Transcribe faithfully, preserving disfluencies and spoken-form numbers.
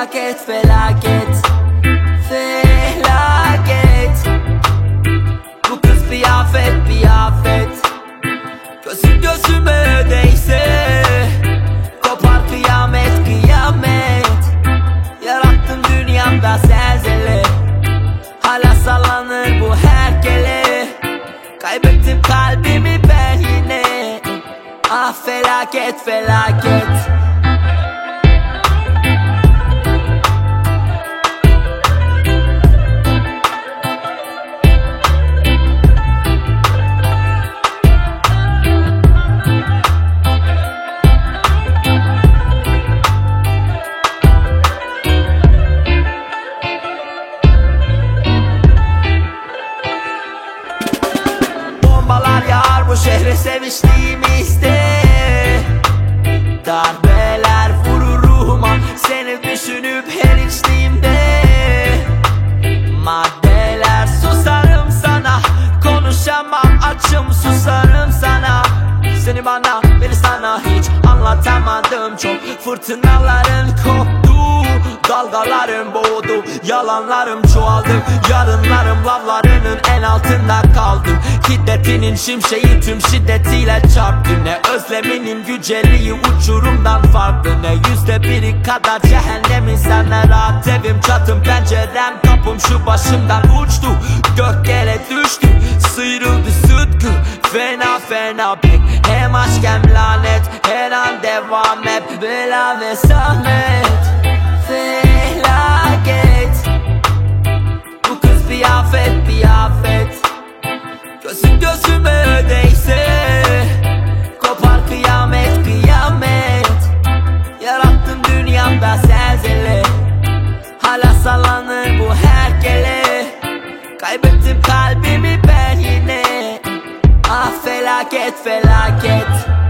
felaket felaket felaket. Bu kız bir afet bir afet. Gözüm gözüme değse kopar kıyamet kıyamet. Yarattım dünyamda zelzele, hala sallanır bu herkele. Kaybettim kalbimi ben yine. Ah felaket felaket. Bombalar yağar bu şehre seviştiğimizde. Darbeler vurur ruhuma seni düşünüp her içtiğimde. Maddeler susarım sana, konuşamam açım susarım sana. Seni bana beni sana hiç anlatamadım. Çok fırtınaların koptu, dalgalarım boğdu, yalanlarım çoğaldı. Yarınlarım lavlarının en altında kaldım. Hiddetinin şimşeği tüm şiddetiyle çarptı. Ne özleminin güceliği uçurumdan farklı, ne yüzde biri kadar cehennemin senle rahat. Evim çatım pencerem kapım şu başımdan uçtu. Göklere düştü, sıyrıldı sıtkı. Fena fena pek, hem aşk hem lanet. Her an devam hep bela ve zahmet. Felaket. Bu kız bir afet bir afet. Gözüm gözüme değse kopar kıyamet kıyamet. Yarattım dünyamda zelzele, hala sallanır bu herkele. Kaybettim kalbimi ben yine. Ah felaket felaket.